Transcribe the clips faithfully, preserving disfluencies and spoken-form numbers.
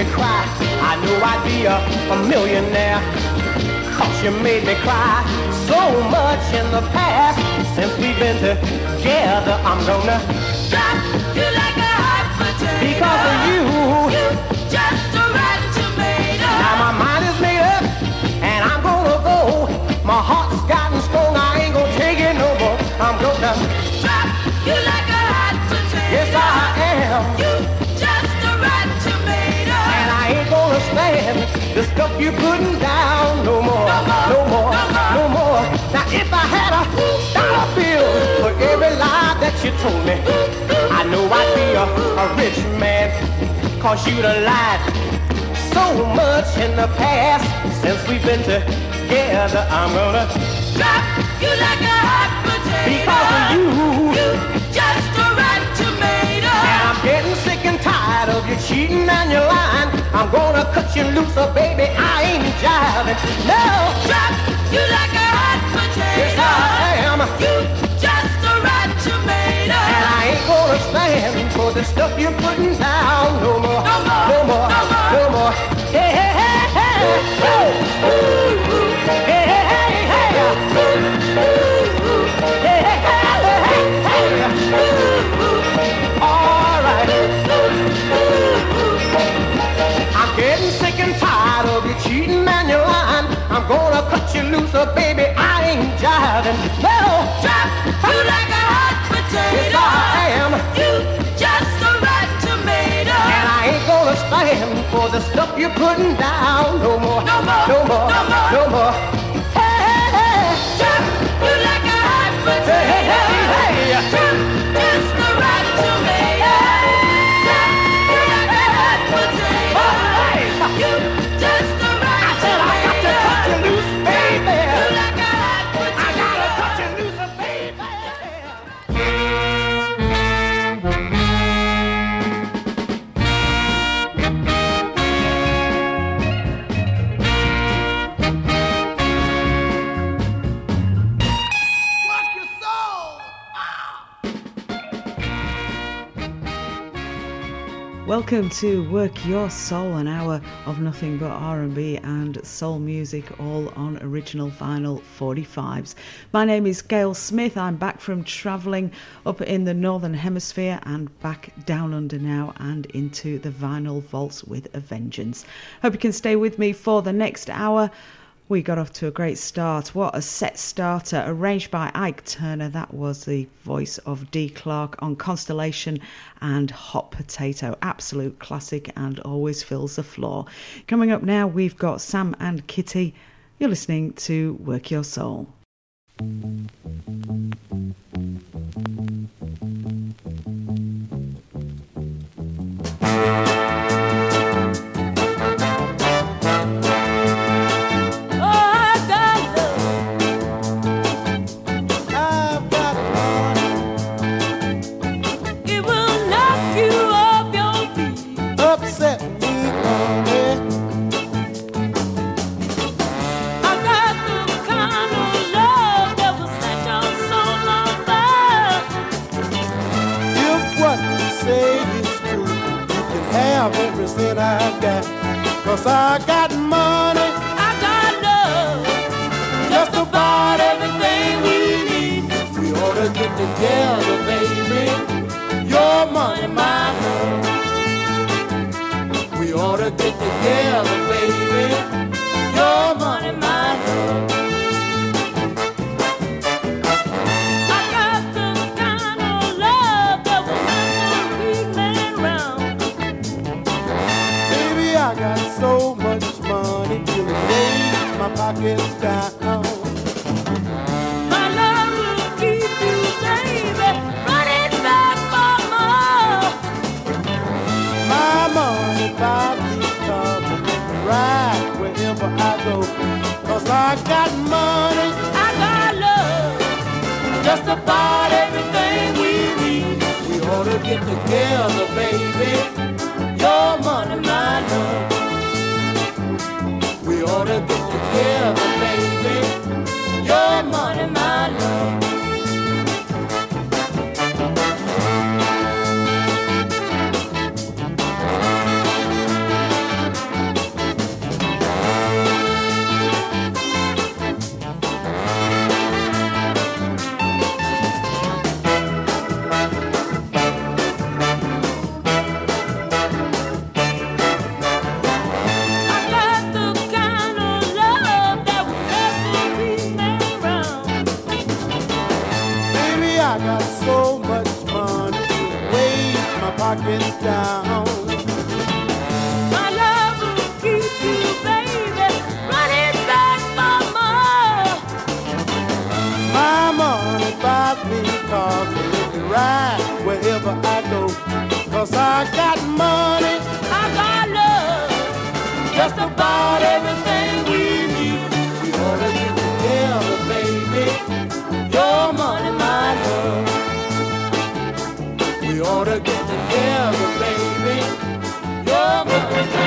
cry, I knew I'd be a, a millionaire. Cause you made me cry so much in the past. Since we've been together, I'm gonna drop you like a hot potato. Because of you, you just a rotten tomato. Now my mind is made up, and I'm gonna go. My heart's gotten strong, I ain't gonna take it no more. I'm gonna drop you like a hot potato. Yes, I am. You just a rotten tomato. And I ain't gonna stand the stuff you're putting down no more. No more, no more, no more. no more. Now if I had a dollar bill for every lie that you told me, I know I'd be a, a rich man. Cause you'd have lied so much in the past. Since we've been together, I'm gonna drop you like a hot potato. Because of you, you just a rotten tomato. And I'm getting sick and tired of you cheating and your lying. I'm gonna cut you loose, oh baby, I ain't jiving. No, drop you like a hot potato. Yes, I am. You just a rotten tomato. And I ain't gonna stand for the stuff you're putting down no more. No more, no more, no more. No more. Hey, hey, hey, hey. Ooh, ooh, ooh. Hey, hey, hey, hey. Ooh, ooh. Hey, hey, hey, hey, hey. Ooh, ooh. All right. I'm getting sick and tired of you cheating and you lying. I'm gonna cut you loose, oh baby, I ain't jiving. No, drop you like a hot potato. Yes, I am. You just a rotten tomato. And I ain't gonna stand for the stuff you're putting down no more. No more, no more, no more. No more. Hey, hey, hey. Drop you like a hot potato. Hey, hey, hey, hey. Drop just a rotten tomato. Drop you like a hot potato. You just a rotten I said I got to cut you loose, baby. You like a hot potato. I gotta cut you loose, baby. Welcome to Work Your Soul, an hour of nothing but R and B and soul music, all on original vinyl forty-fives. My name is Gail Smith. I'm back from travelling up in the Northern Hemisphere and back down under now and into the vinyl vaults with a vengeance. Hope you can stay with me for the next hour. We got off to a great start. What a set starter. Arranged by Ike Turner. That was the voice of Dee Clark on Constellation and Hot Potato. Absolute classic and always fills the floor. Coming up now, we've got Sam and Kitty. You're listening to Work Your Soul. Everything I've got, 'cause I got money, I got love, just about everything we need. We ought to get together, baby. Your money, my love. We ought to get together, baby. Your money, my love. I got so much money till the day my pocket's down. My love will keep you, baby, running back for more. My money about to come right wherever I go. 'Cause I got money, I got love, just about everything we need. We ought to get together, baby. Your money, my love. We ought to get together, baby. Your money, my love. breaking down. My love will keep you, baby, running back for more. My money buys me cars to let me ride wherever I go. Cause I got money, I got love, just about everything we need. we ought to get together, baby. Your money, my love. We ought to get together, baby. Your money, my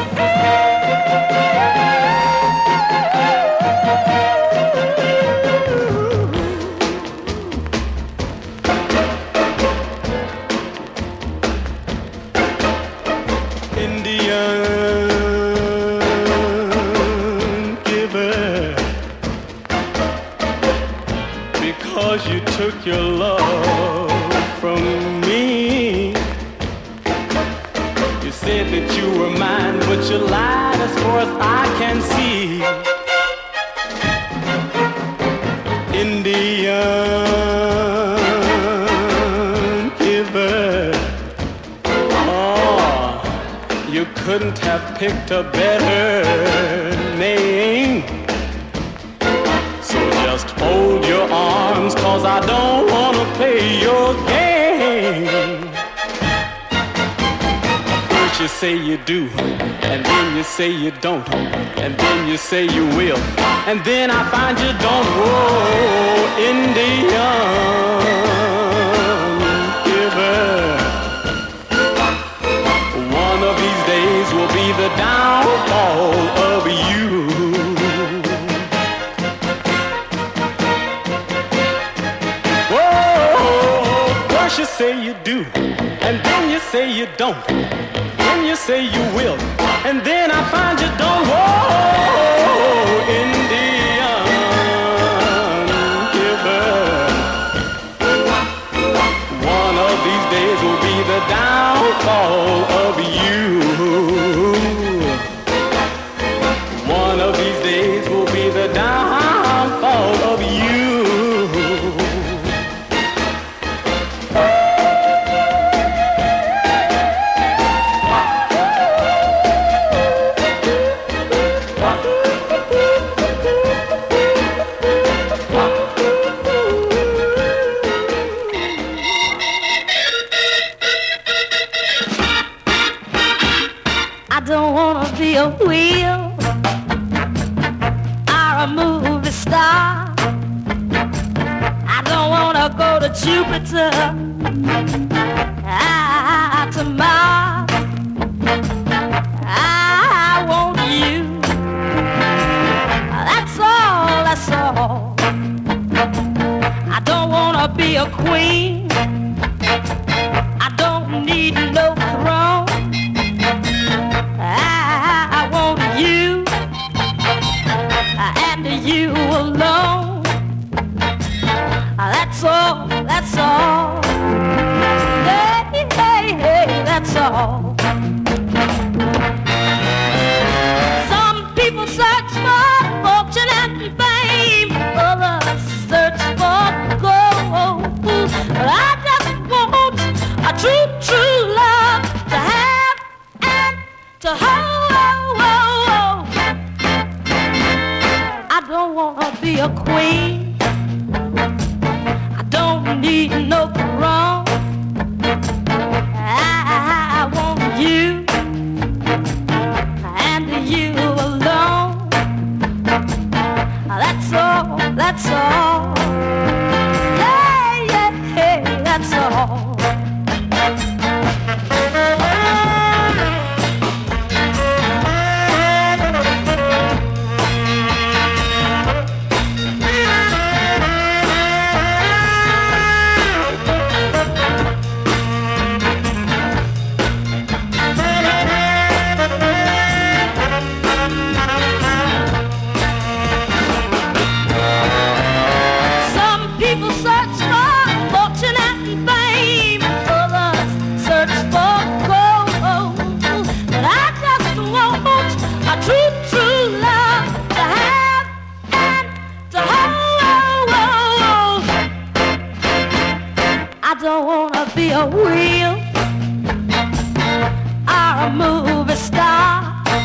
Indian giver, because you took your love from me. You said that you were mine, but you lied as far as I can see. Indian giver, oh, you couldn't have picked a better name. So just hold your arms, cause I don't wanna play your game. First you say you do, and then you say you don't, and then you say you will, and then I find you don't. Whoa, Indian giver, one of these days will be the downfall of you. You say you do, and then you say you don't, then you say you will, and then I find you don't. Whoa, Indian giver, one of these days will be the downfall of you. One of these days will be the downfall of you. Be a wheel or a movie star. I don't wanna go to Jupiter, ah, to Mars. I want you. That's all, that's all. I don't wanna be a queen. I don't need no throne. You alone. That's all, that's all. Hey, hey, hey, that's all. Some people search for fortune and fame, others search for gold. But I just want a true, true love to have and to hold. I don't wanna be a queen. I don't need no throne. I want you and you alone. That's all, that's all. Hey, yeah, hey, that's all. I don't wanna be a wheel a movie star.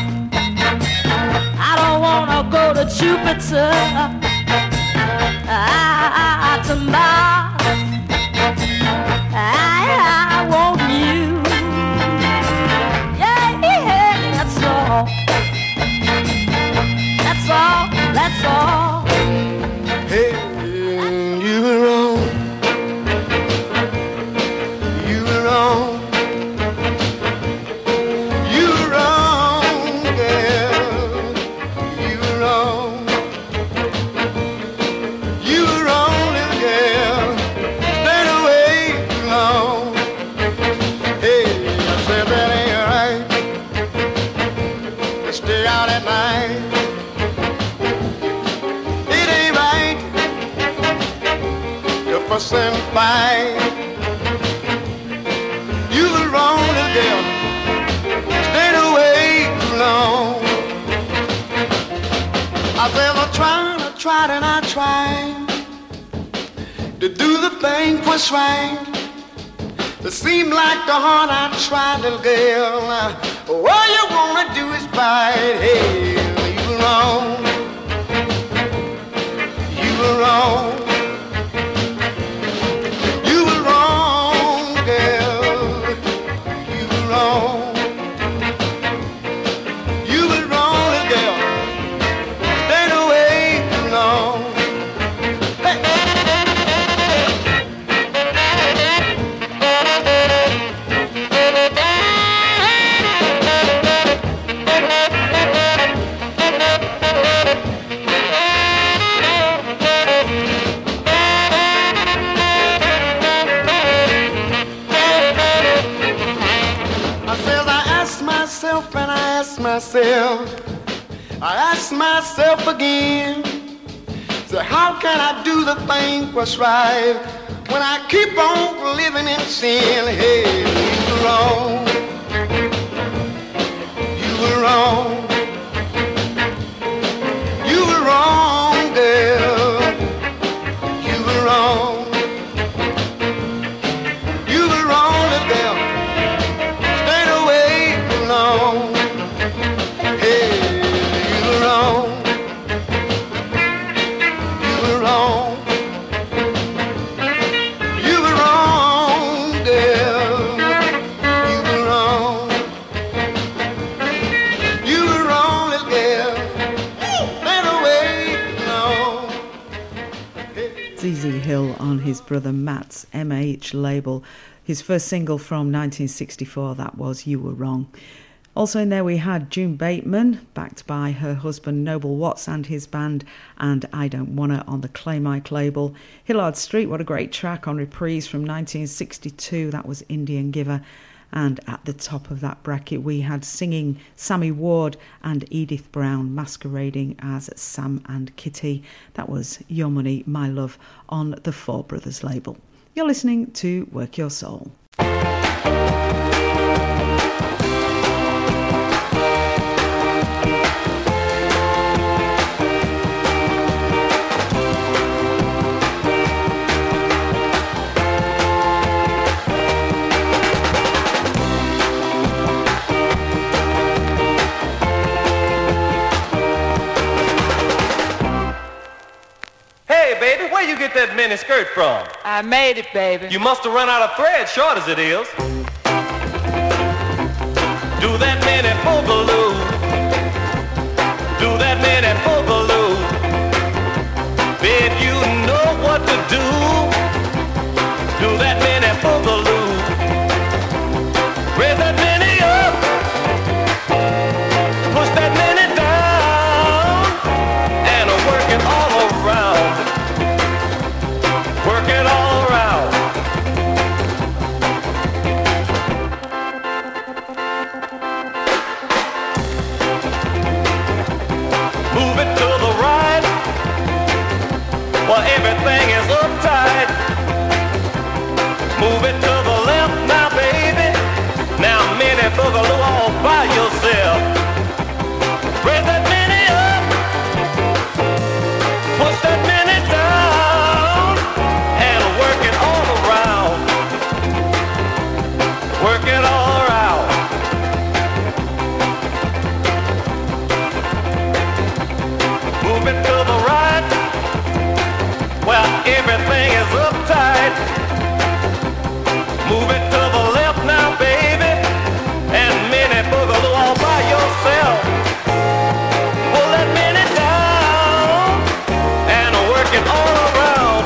I don't wanna go to Jupiter, I, to Mars. I, I want you. Yeah, yeah, that's all. That's all, that's all. Hey, you were wrong. You were wrong. You were wrong, girl. You were wrong. You were wrong, little girl. Stayed away too long. Hey, I said that ain't right. Stay out at night. Fuss and fight. You were wrong, little girl. Stayed away too long. I said I tried, I tried and I tried to do the thing was right. It seemed like the heart I tried, little girl. All you wanna do is fight. Hey, you were wrong. You were wrong. Myself, I ask myself again, so how can I do the thing what's right when I keep on living in sin? Hey, you were wrong. You were wrong. You were wrong, girl. You were wrong. You were wrong, little girl. Stayed away too long. Z Z Hill on his brother Matt's M H label. His first single from nineteen sixty-four, that was You Were Wrong. Also in there we had June Bateman, backed by her husband Noble Watts and his band, and I Don't Wanna on the Clay Mike label. Hillard Street, what a great track on Reprise from nineteen sixty-two, that was Indian Giver. And at the top of that bracket we had singing Sammy Ward and Edith Brown masquerading as Sam and Kitty. That was Your Money, My Love on the Four Brothers label. You're listening to Work Your Soul. Baby, where you get that mini skirt from? I made it, baby. You must have run out of thread, short as it is. Do that mini boogaloo. Do that mini boogaloo. Babe, you know what to do. Do that mini boogaloo. Raise that mini up. Push that mini down. And work it all around. Work it all around. Move it to the right, while everything is uptight. Move it to the left now, baby. Now, mini boogaloo all by yourself. Raise that mini up. Push that mini down. And work it all around. Work it all around. working all around.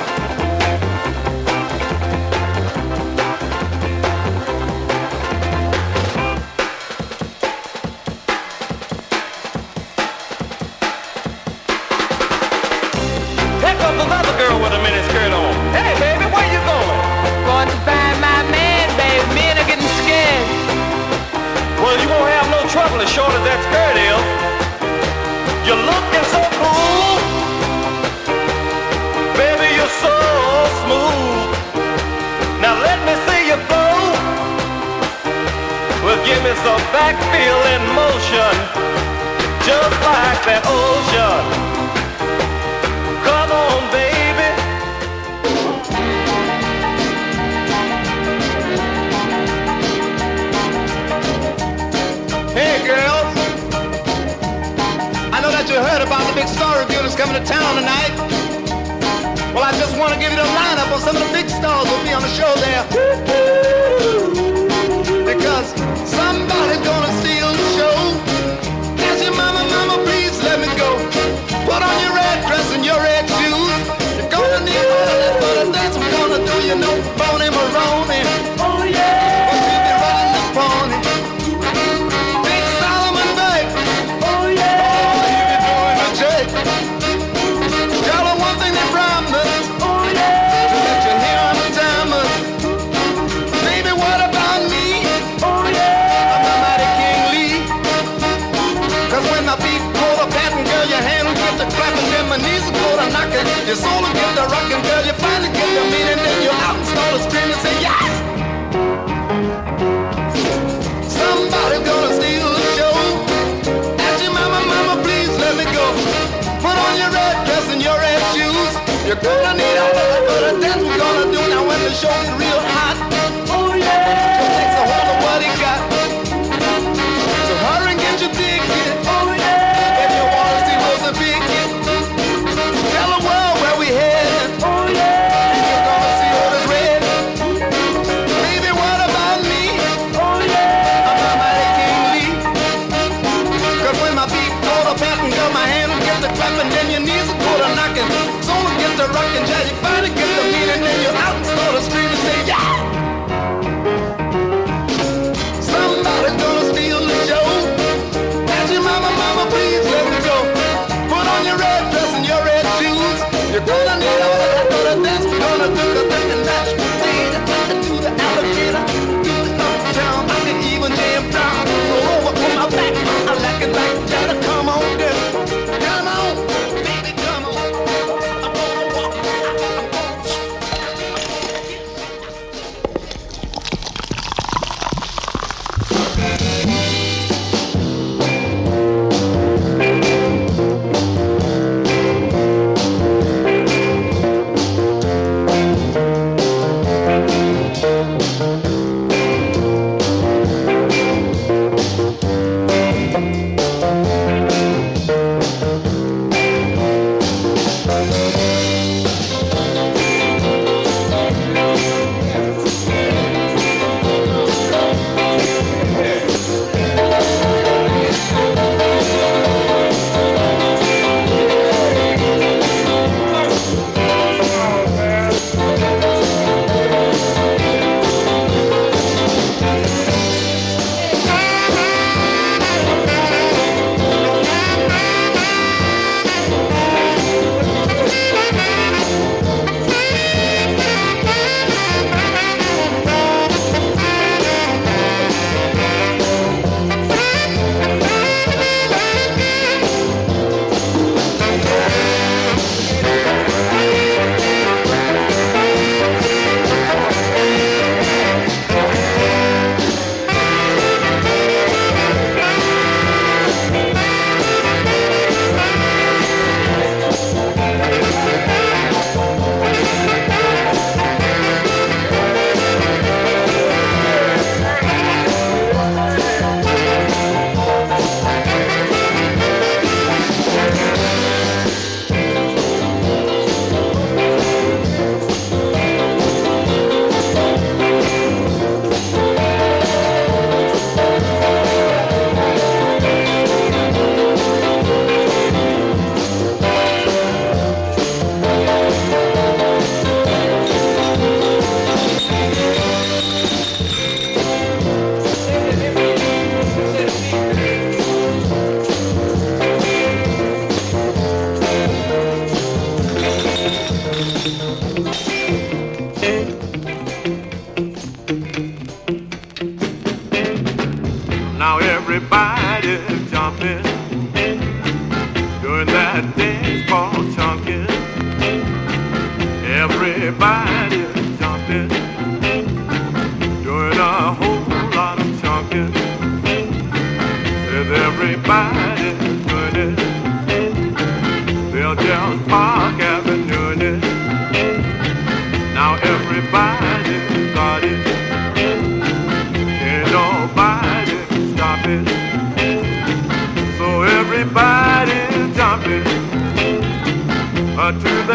Here comes another girl with a mini skirt on. Hey, baby, where you going? Going to find my man, baby. Men are getting scared. Well, you won't have no trouble as short as that skirt is. You're looking so cool. Baby, you're so smooth. Now let me see you go. Well, give me some back feeling motion, just like that ocean. Come on, baby. Hey, girls. I know that you heard about the big star review that's coming to town tonight. Well, I just want to give you the lineup of some of the big stars who'll be on the show there. Because somebody's gonna steal the show. Ask your mama, mama, please let me go. Put on your red dress and your red shoes. You're gonna need all of that for the dance we're gonna do. You know, Boney Maroney. Oh, yeah. But we'll be riding the pony. Big Solomon Bay. Oh, yeah. Oh, you be doing the trick. Tell her one thing they promised. Oh, yeah. To let you hear on the timers. Baby, what about me? Oh, yeah. I'm the mighty King Lee. Cause when my feet go to patting, girl, your hand will get to clapping, then my knees will go to knocking. Your soul will get to rocking, girl, you finally get the meaning, then you're out and start to scream and say yes. Somebody's gonna steal the show. Ask your mama, mama, please let me go. Put on your red dress and your red shoes. You're gonna need all of that for the dance we're gonna do now when the show is real hot. Oh yeah! So takes a hold of what he got. So hurry and get your ticket. Oh yeah! If you wanna see Rosa Pickett, tell the world where we headed. Oh yeah! And you're gonna see Otis Red. Baby, what about me? Oh yeah! I'm the mighty King Lee. Cause when my feet go to patting, girl, my hand will get to clapping, then your knees will go to knocking. Soul will get to rocking, jazz, you finally get the meaning, then you're out and start to scream and say yeah! Somebody's gonna steal the show. Ask your mama, mama, please let me go. Put on your red dress and your red shoes. You're gonna need all of that for the dance we're gonna do. Cause they can match the theater, to the alligator, to the uptown. I can even jam down. Roll over on my back. I like it like that. Come on, girl. Come on, baby, come on. I'm gonna walk. I'm gonna...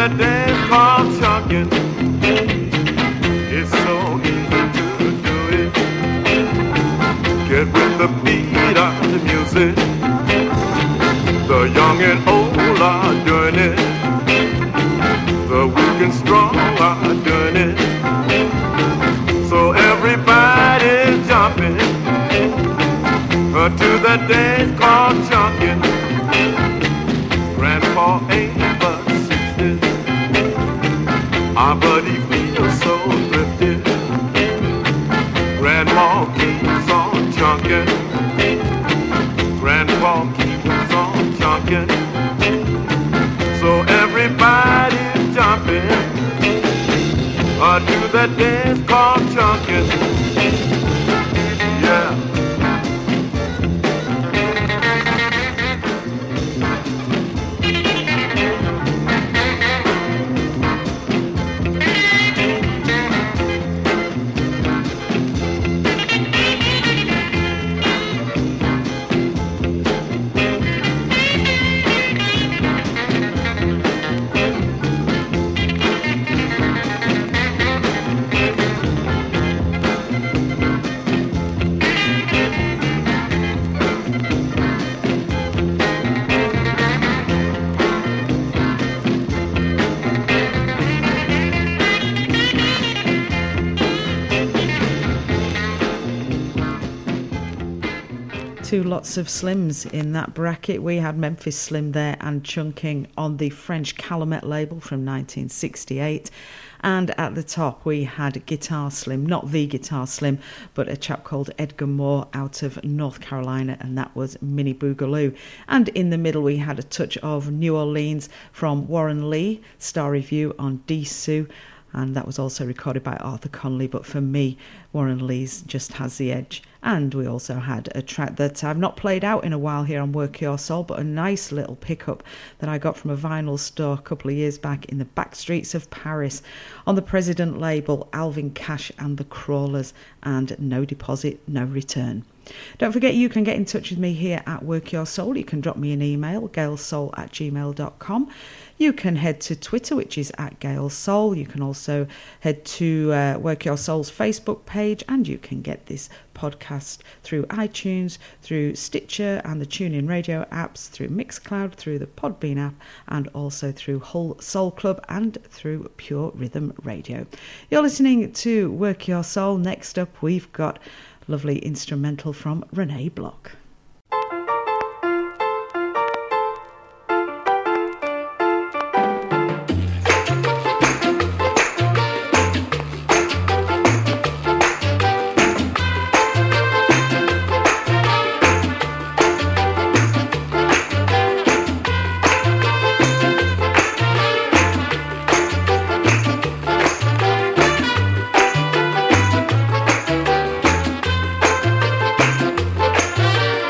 that dance called chunkin'. It's so easy to do it. Get with the beat of the music. The young and old are doing it. The weak and strong are doing it. So everybody's jumping uh, to that dance called chunkin'. Grandpa ain't but sixty, ah, but he feels so thrifty. Grandma keeps on chunkin'. Grandpa keeps on chunkin'. So everybody's jumping uh, to that dance called chunkin'. Yeah. Two lots of Slims in that bracket. We had Memphis Slim there and Chunking on the French Calumet label from nineteen sixty-eight. And at the top we had Guitar Slim, not the Guitar Slim, but a chap called Edgar Moore out of North Carolina, and that was Minnie Boogaloo. And in the middle we had a touch of New Orleans from Warren Lee, Star Review on Dessous. And that was also recorded by Arthur Conley, but for me, Warren Lee's just has the edge. And we also had a track that I've not played out in a while here on Work Your Soul, but a nice little pickup that I got from a vinyl store a couple of years back in the back streets of Paris. On the President label, Alvin Cash and the Crawlers, and No Deposit, No Return. Don't forget you can get in touch with me here at Work Your Soul. You can drop me an email, gailsoul at gmail dot com. You can head to Twitter, which is at Gail Soul. You can also head to uh, Work Your Soul's Facebook page, and you can get this podcast through iTunes, through Stitcher and the TuneIn Radio apps, through Mixcloud, through the Podbean app, and also through Hull Soul Club and through Pure Rhythm Radio. You're listening to Work Your Soul. Next up, we've got lovely instrumental from Renee Block. Thank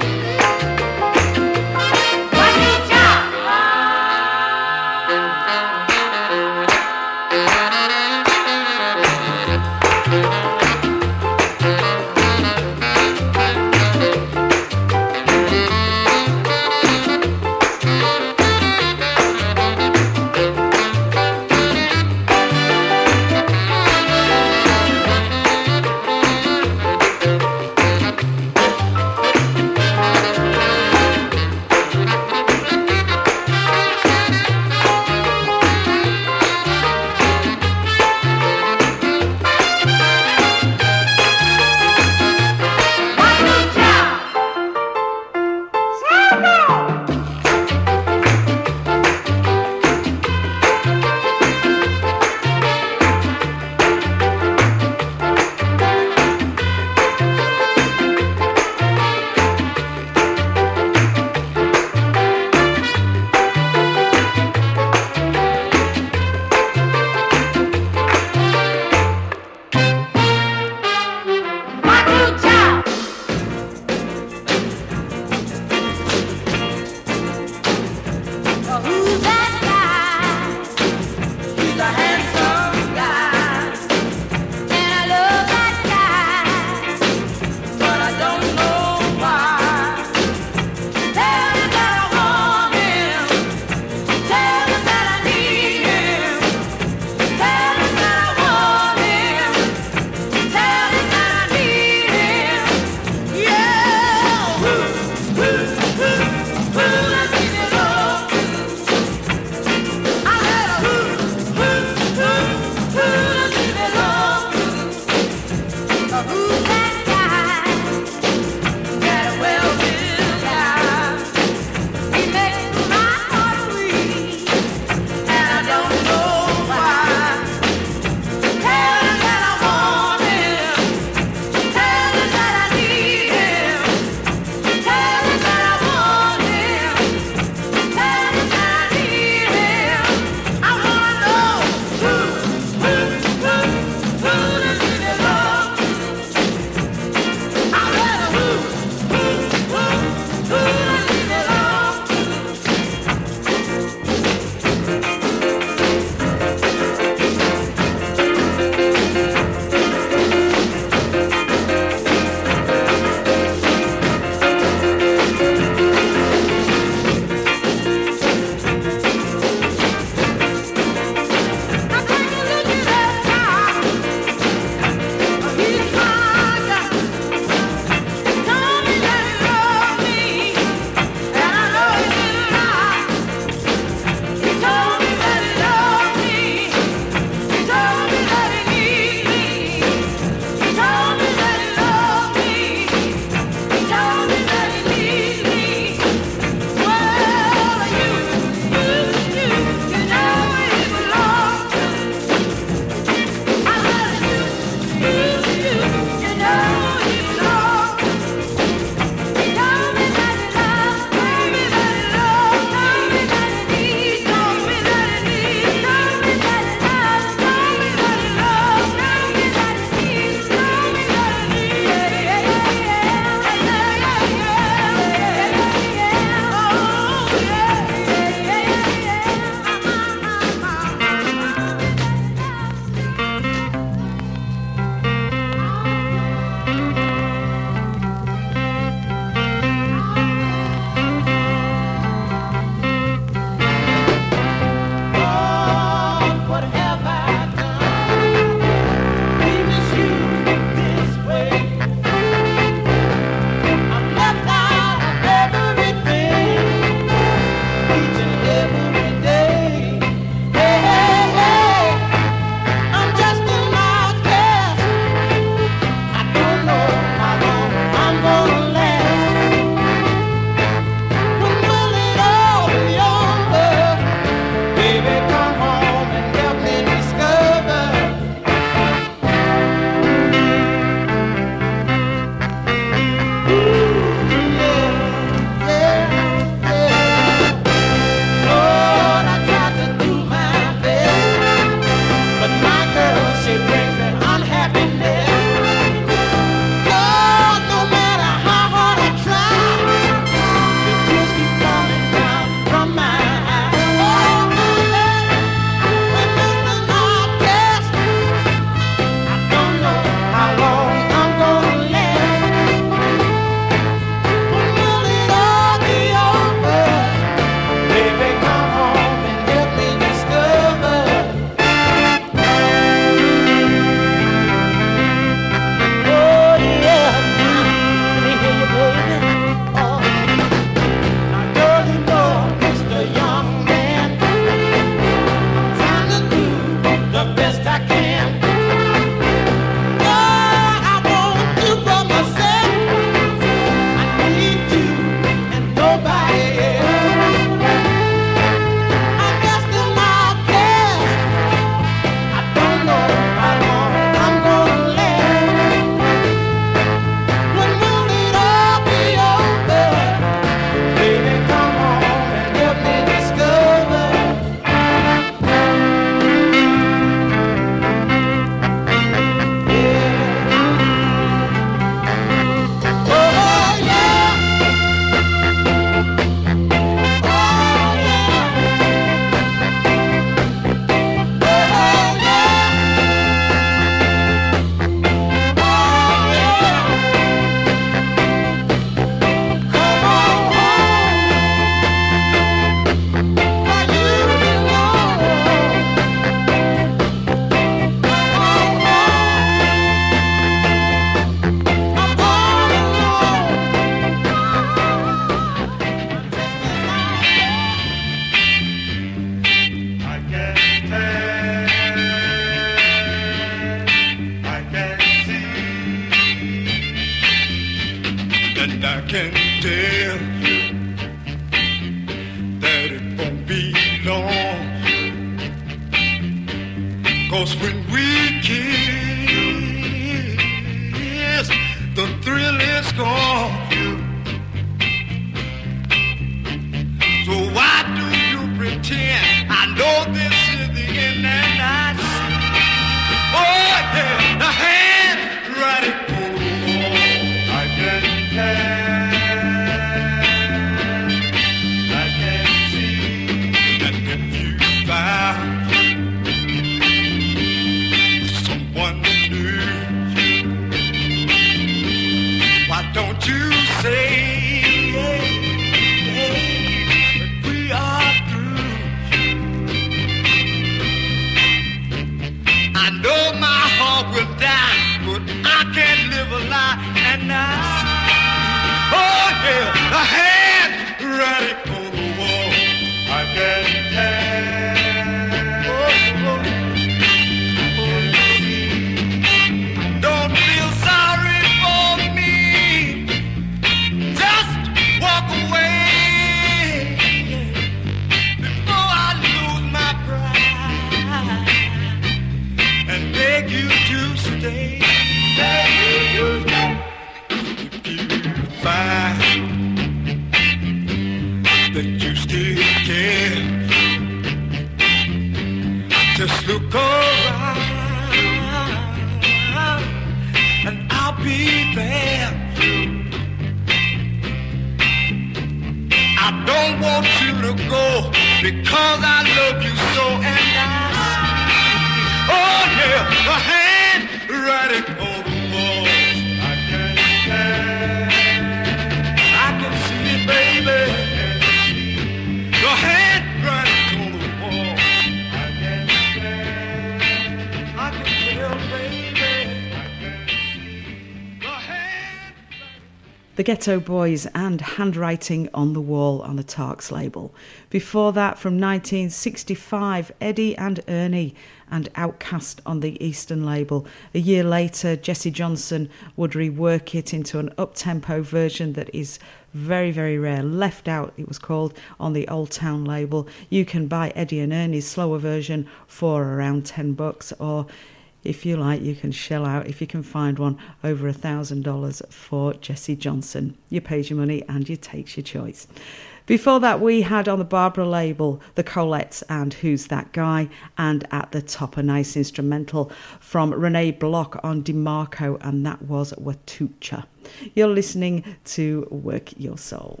The Ghetto Boys and Handwriting on the Wall on the Tarks label. Before that, from nineteen sixty-five, Eddie and Ernie and Outcast on the Eastern label. A year later, Jesse Johnson would rework it into an up-tempo version that is very, very rare. Left Out, it was called, on the Old Town label. You can buy Eddie and Ernie's slower version for around ten bucks, or if you like, you can shell out, if you can find one, over a thousand dollars for Jesse Johnson. You pays your money and you takes your choice. Before that, we had on the Barbara label the Colettes and Who's That Guy, and at the top a nice instrumental from Renee Block on DeMarco, and that was Watucha. You're listening to Work Your Soul.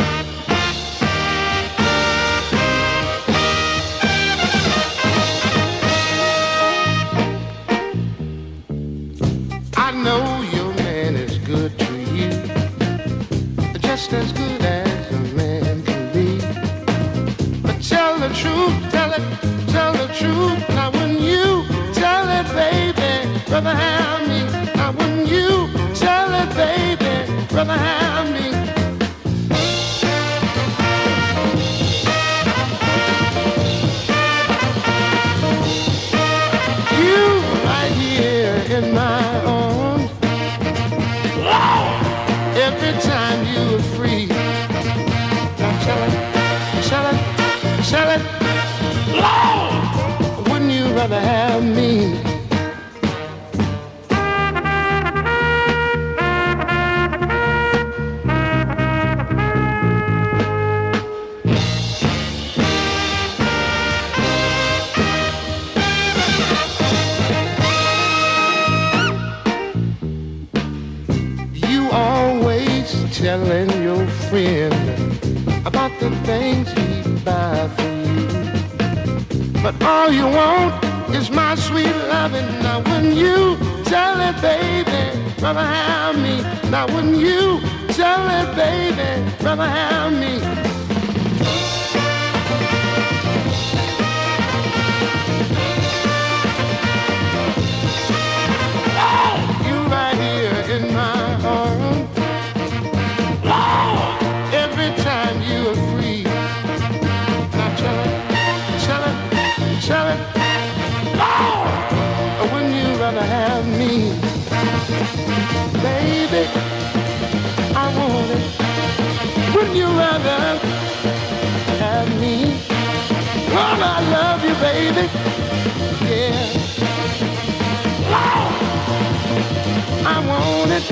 I know your man is good to you, just as good as a man can be. But tell the truth, tell it, tell the truth. Now when you tell it, baby, brother, have me. Now when you tell it, baby, brother, have me. You in my arms. Every time you were free. Shall it, shall it, shall it, Lord, wouldn't you rather have me? You always telling your friend about the things he buy for you, but all you want is my sweet loving. Now wouldn't you tell it, baby, rather have me? Now wouldn't you tell it, baby, rather have me? You right here in my arms. Every time you are free. Now tell it, tell it, tell it, Lord, or wouldn't you rather have me? Baby, I want it. Wouldn't you rather have me? Lord, I love you, baby. Yeah. Lord, I want it.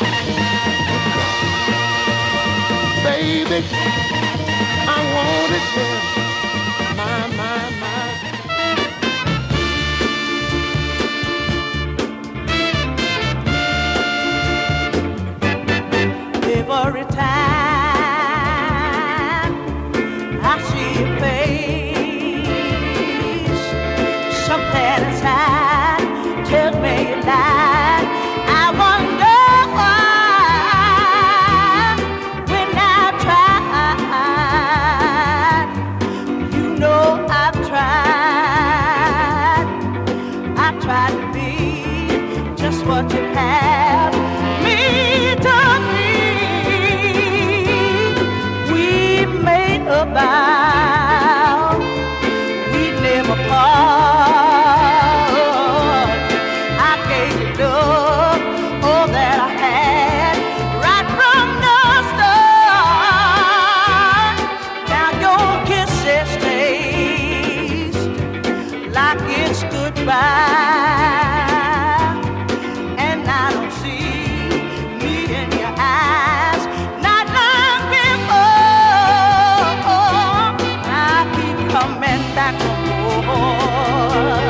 Baby, I want it, yeah. My, my, my. Every time I see your face, something inside tells me you lie. I wonder why when I tried, you know I've tried, I tried to be just what you have me to be. We made a vow we'd never part. I gave you love, all that I had, right from the start. Now your kisses taste like it's goodbye, and I don't see me in your eyes, not long before. I keep coming back for more.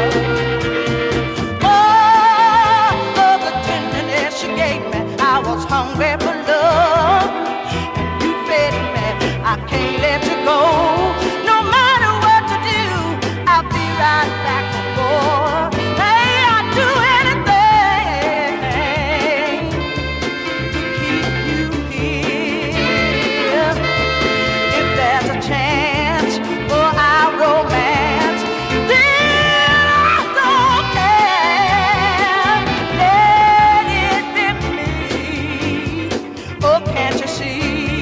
Oh, oh, the tenderness you gave me, I was hungry for love, and you fed me. I can't let you go. No matter what you do, I'll be right back for more. Hey, I'd do anything to keep you here. If there's a chance for our romance, then I don't care. Let it be me. Oh, can't you see?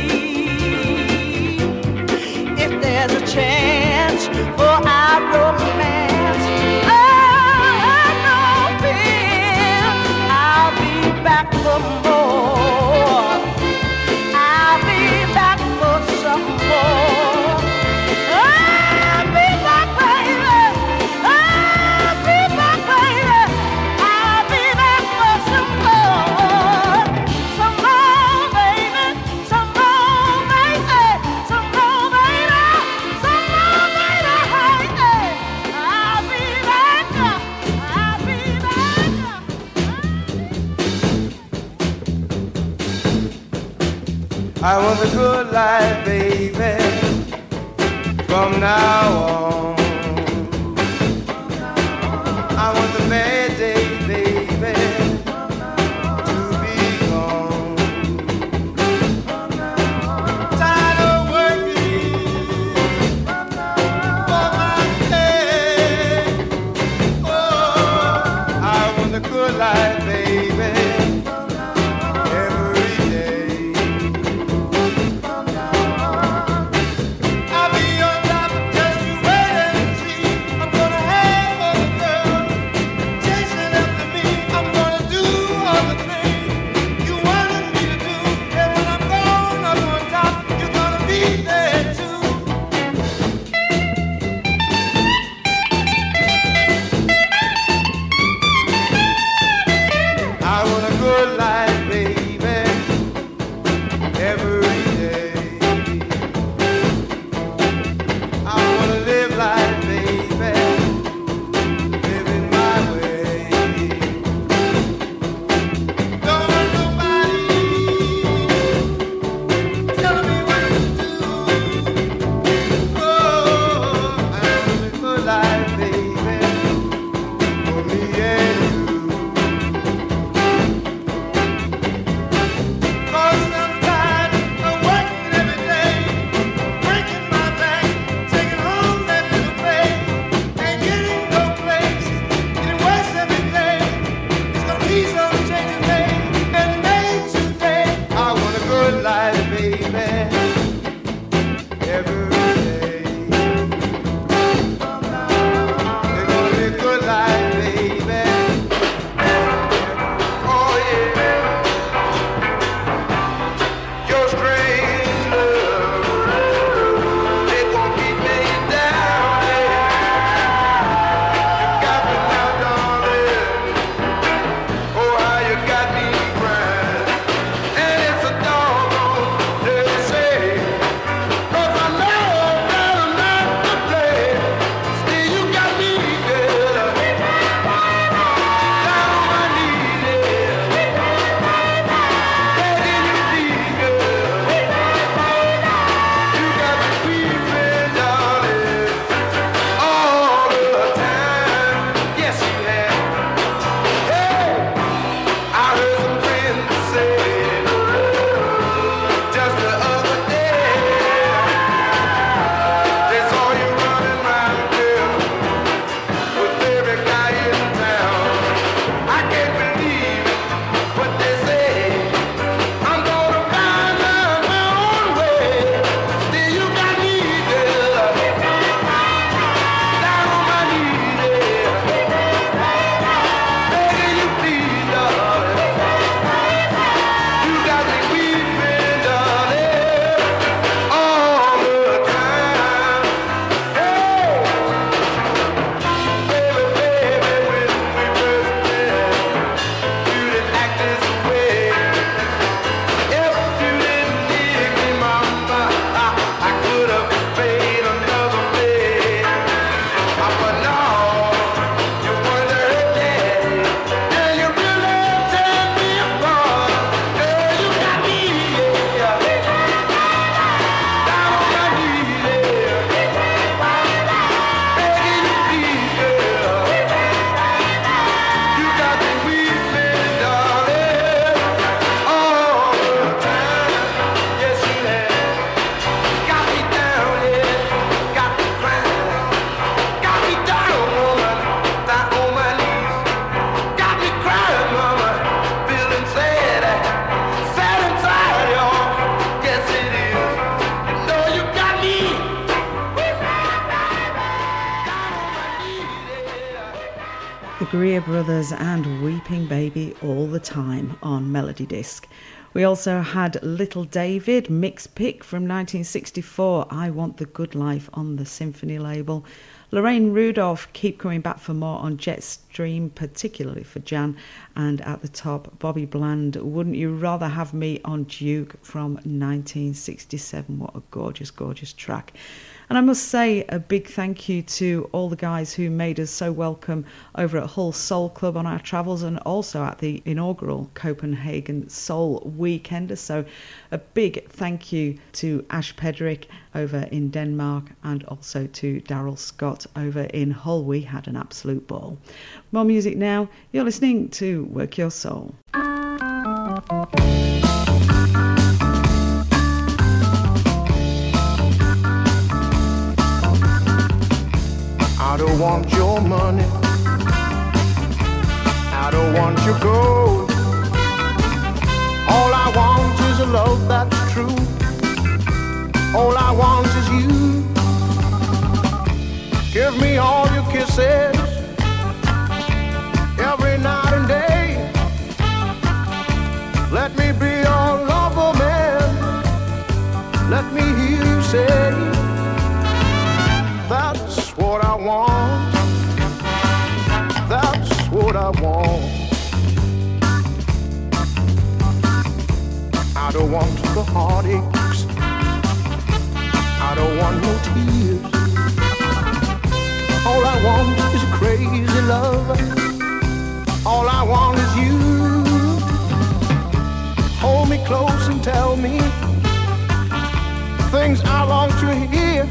If there's a chance for our romance, oh, no fear, I'll be back for more. I'll be back for some more. I'll be back, baby. I'll be back, baby. I'll be back for some more. Some more, baby. Some more, baby. Some more, baby. Some more, baby. Hey, hey. I'll be back. I'll be back. I want the good life, baby, from now on. I want the bad days, baby, to be gone. Tired of working for my pay. Oh, I want the good life, baby, every day. I'll be on top just to wait and see. I'm gonna have a girl chasing after me. I'm gonna Greer Brothers and Weeping Baby All the Time on Melody Disc. We also had Little David, mixed pick from nineteen sixty-four, I Want the Good Life on the Symphony label. Lorraine Rudolph, Keep Coming Back for More on Jetstream, particularly for Jan. And at the top, Bobby Bland, Wouldn't You Rather Have Me on Duke from nineteen sixty-seven. What a gorgeous, gorgeous track. And I must say a big thank you to all the guys who made us so welcome over at Hull Soul Club on our travels and also at the inaugural Copenhagen Soul Weekender. So a big thank you to Ash Pedrick over in Denmark and also to Daryl Scott over in Hull. We had an absolute ball. More music now. You're listening to Work Your Soul. I don't want your money, I don't want your gold. All I want is a love that's true. All I want is you. Give me all your kisses every night and day. Let me be your lover, man. Let me hear you say, that's what I want. That's what I want. I don't want the heartaches. I don't want no tears. All I want is a crazy love. All I want is you. Hold me close and tell me things I long to hear.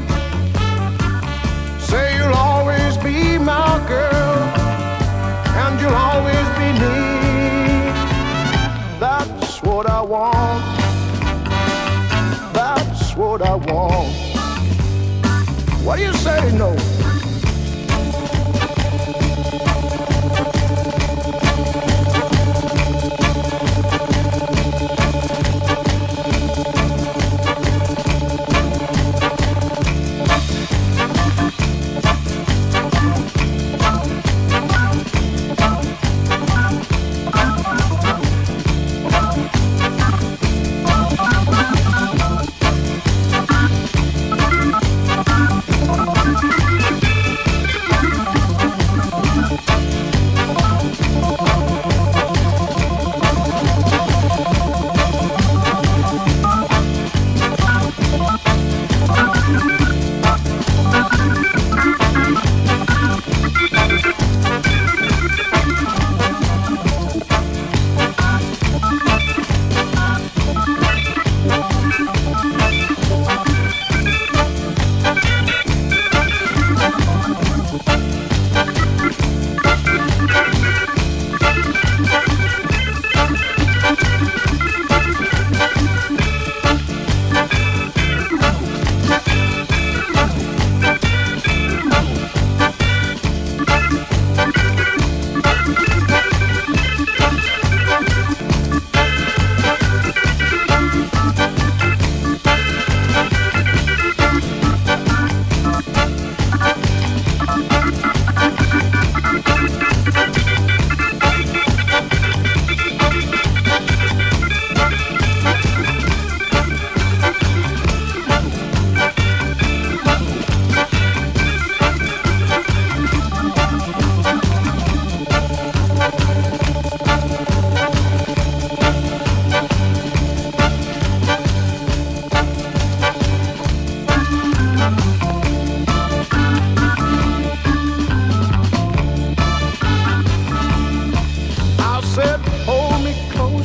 Say you'll always be my girl, and you'll always be me. That's what I want. That's what I want. What do you say, no?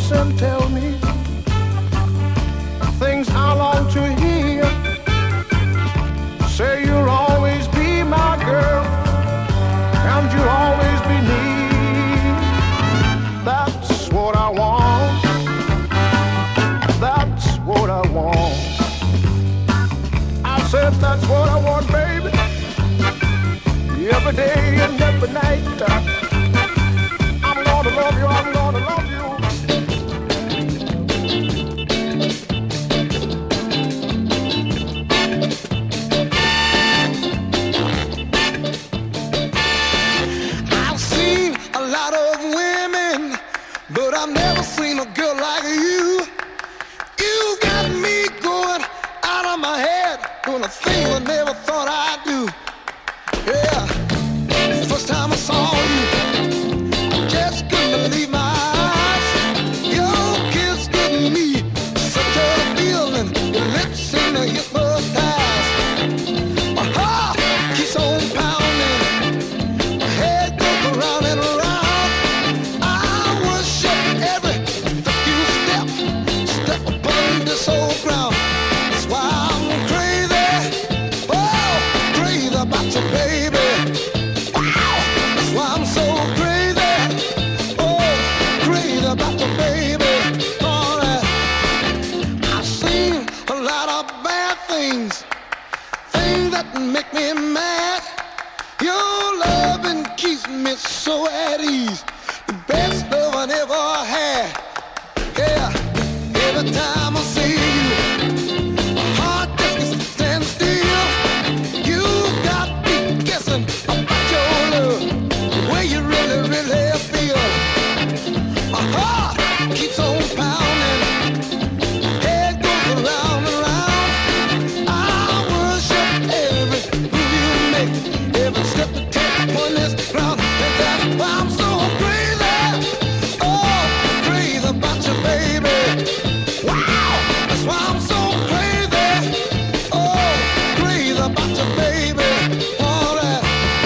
listen, tell me things I long to hear. Say you'll always be my girl, and you'll always be near. That's what I want. That's what I want. I said that's what I want, baby. Every day and every night. I'm gonna love you, I'm gonna love you. I've seen a lot of women, but I've never seen a girl like you. You got me going out of my head, doing a thing I never thought I'd do. Yeah, first time I saw you, I just couldn't believe my eyes. Your kiss giving me such a feeling, your lips in the hypnotized. My heart keeps on pounding, my head goes around and around. I worship every step you step, step upon this old ground. That's why I'm crazy, oh, crazy about you, baby. Wow, that's why I'm so crazy, oh, crazy about you, baby. All right, I've seen a lot of bad things, things that make me mad. Your loving keeps me so at ease, the best love I ever had. Yeah, every time I see you, my heart just stands still. You got me guessing about your love, the way you really, really feel. My heart keeps on pounding, head goes around and around. I worship every move you make, every step you take upon this ground. And that's why I'm so crazy, oh, crazy about you, baby. Wow, that's why I'm so crazy, oh, crazy about you, baby. All right,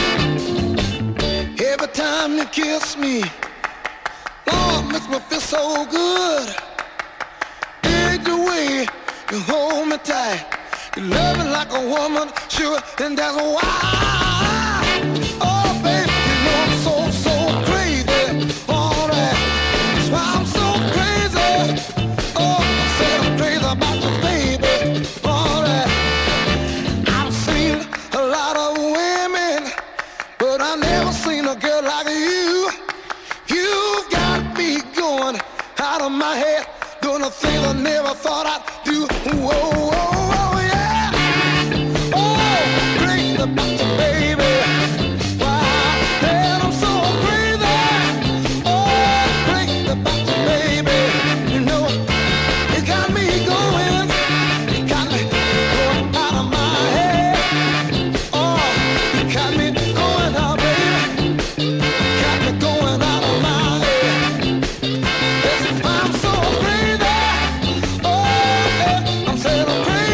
every time you kiss me, Lord, makes me feel so good. Dig the way you hold me tight, you love me like a woman, sure, and that's why. Oh, baby, you know I'm so, so crazy. All right, that's why I'm so crazy. Oh, I said I'm crazy about you, baby. All right, I've seen a lot of women, but I've never seen a girl like you. You've got me going out of my head, doing a thing I never thought I'd do. Whoa, whoa, whoa, yeah. Oh, crazy about you, baby. Why, man, I'm so crazy. Oh, crazy about you, baby. You know, you got me going, you got me going out of my head. Oh, you got me going out, baby. Got me going out of my head. Yes, I'm so crazy. Oh, yeah, I'm saying I'm crazy.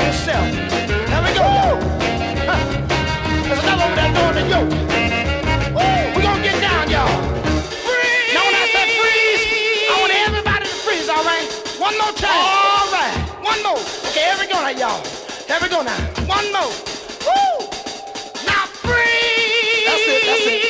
yourself. There we go, y'all. Huh. There's another over there doing the yoke. Woo. We're gonna get down, y'all. Freeze. Now when I say freeze, I want everybody to freeze, all right? One more time. All right. One more. Okay, here we go now, y'all. Here we go now. One more. Woo. Now freeze. That's it, that's it.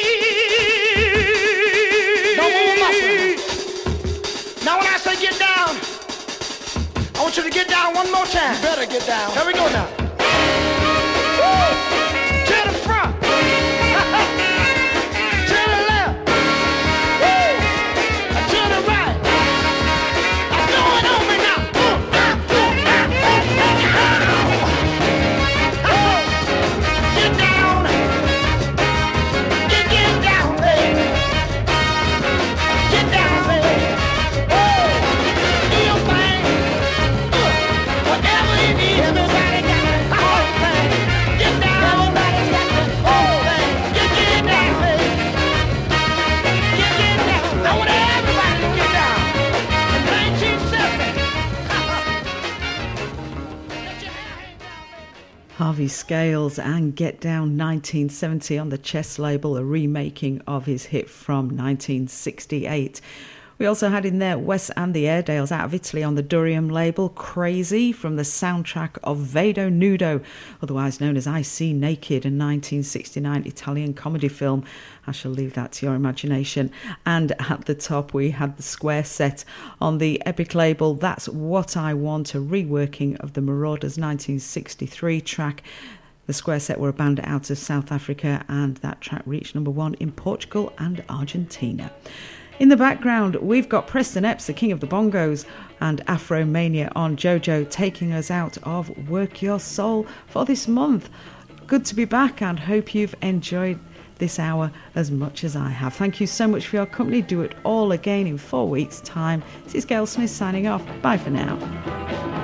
No more muscle. Now when I say get down, I want you to get down one more time. You better get down. Here we go now. Woo! To the front. To the left. Woo! To the right. That's going on me now. Ooh, ah, ooh, ah, ooh, ah. Oh. Get down. Get, get down, baby. Get down, baby. Woo! Do your thing. Whatever it is, everybody got the whole thing. Get down, everybody's got the whole thing. Get, get down, baby. Get, get down. I want everybody to get down. In nineteen seventy. Let your hair hang down, baby. Harvey Scales and Get Down nineteen seventy on the Chess label, a remaking of his hit from nineteen sixty-eight. We also had in there Wes and the Airedales out of Italy on the Durium label, Crazy, from the soundtrack of Vedo Nudo, otherwise known as I See Naked, a nineteen sixty-nine Italian comedy film. I shall leave that to your imagination. And at the top we had the Square Set on the Epic label, That's What I Want, a reworking of the Marauders nineteen sixty-three track. The Square Set were a band out of South Africa, and that track reached number one in Portugal and Argentina. In the background, we've got Preston Epps, the king of the bongos, and Afromania on JoJo, taking us out of Work Your Soul for this month. Good to be back, and hope you've enjoyed this hour as much as I have. Thank you so much for your company. Do it all again in four weeks' time. This is Gail Smith signing off. Bye for now.